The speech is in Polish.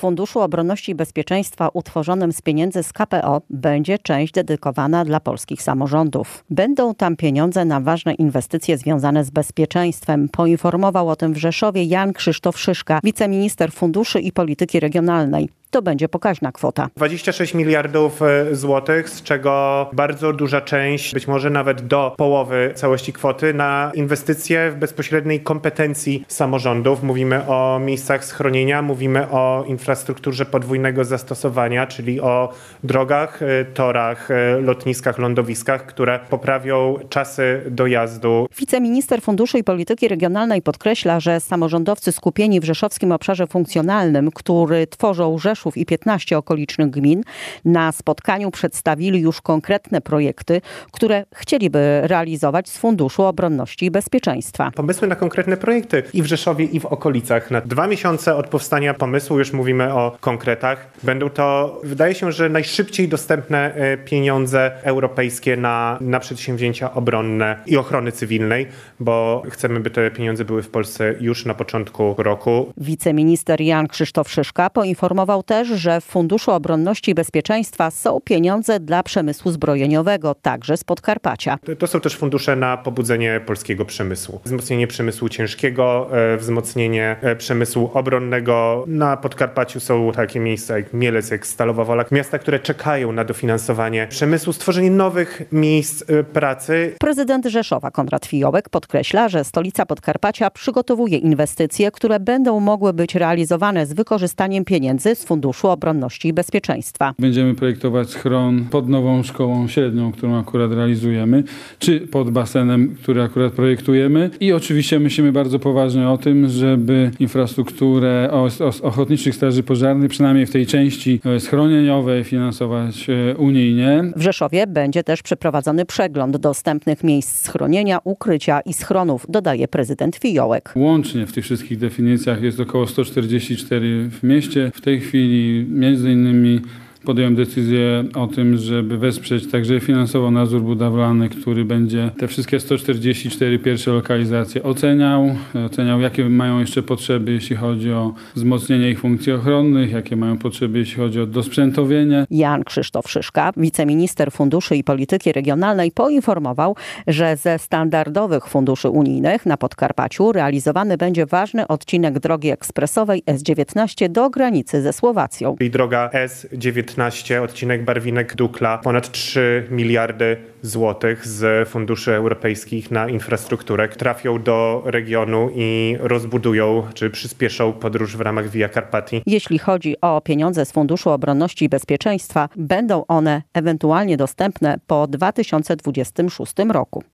Funduszu Obronności i Bezpieczeństwa utworzonym z pieniędzy z KPO będzie część dedykowana dla polskich samorządów. Będą tam pieniądze na ważne inwestycje związane z bezpieczeństwem. Poinformował o tym w Rzeszowie Jan Krzysztof Szyszka, wiceminister funduszy i polityki regionalnej. To będzie pokaźna kwota. 26 miliardów złotych, z czego bardzo duża część, być może nawet do połowy całości kwoty, na inwestycje w bezpośredniej kompetencji samorządów. Mówimy o miejscach schronienia, mówimy o infrastrukturze podwójnego zastosowania, czyli o drogach, torach, lotniskach, lądowiskach, które poprawią czasy dojazdu. Wiceminister funduszy i polityki regionalnej podkreśla, że samorządowcy skupieni w rzeszowskim obszarze funkcjonalnym, który tworzą Rzeszów i 15 okolicznych gmin, na spotkaniu przedstawili już konkretne projekty, które chcieliby realizować z Funduszu Obronności i Bezpieczeństwa. Pomysły na konkretne projekty i w Rzeszowie, i w okolicach. Na 2 miesiące od powstania pomysłu już mówimy o konkretach. Będą to, wydaje się, że najszybciej dostępne pieniądze europejskie na przedsięwzięcia obronne i ochrony cywilnej, bo chcemy, by te pieniądze były w Polsce już na początku roku. Wiceminister Jan Krzysztof Szyszka poinformował też, że w Funduszu Obronności i Bezpieczeństwa są pieniądze dla przemysłu zbrojeniowego, także z Podkarpacia. To są też fundusze na pobudzenie polskiego przemysłu. Wzmocnienie przemysłu ciężkiego, wzmocnienie przemysłu obronnego. Na Podkarpaciu są takie miejsca jak Mielec, jak Stalowa Wola. Miasta, które czekają na dofinansowanie przemysłu, stworzenie nowych miejsc pracy. Prezydent Rzeszowa Konrad Fiołek podkreśla, że stolica Podkarpacia przygotowuje inwestycje, które będą mogły być realizowane z wykorzystaniem pieniędzy z Funduszu Obronności i Bezpieczeństwa. Będziemy projektować schron pod nową szkołą średnią, którą akurat realizujemy, czy pod basenem, który akurat projektujemy. I oczywiście myślimy bardzo poważnie o tym, żeby infrastrukturę ochotniczych straży pożarnych, przynajmniej w tej części schronieniowej, finansować unijnie. W Rzeszowie będzie też przeprowadzony przegląd dostępnych miejsc schronienia, ukrycia i schronów, dodaje prezydent Fiołek. Łącznie w tych wszystkich definicjach jest około 144 w mieście. W tej chwili między innymi podjąłem decyzję o tym, żeby wesprzeć także finansowo nadzór budowlany, który będzie te wszystkie 144 pierwsze lokalizacje oceniał, jakie mają jeszcze potrzeby, jeśli chodzi o wzmocnienie ich funkcji ochronnych, jakie mają potrzeby, jeśli chodzi o dosprzętowienie. Jan Krzysztof Szyszka, wiceminister funduszy i polityki regionalnej, poinformował, że ze standardowych funduszy unijnych na Podkarpaciu realizowany będzie ważny odcinek drogi ekspresowej S19 do granicy ze Słowacją. I droga S19, odcinek Barwinek-Dukla, ponad 3 miliardy złotych z funduszy europejskich na infrastrukturę trafią do regionu i rozbudują czy przyspieszą podróż w ramach Via Carpatii. Jeśli chodzi o pieniądze z Funduszu Obronności i Bezpieczeństwa, będą one ewentualnie dostępne po 2026 roku.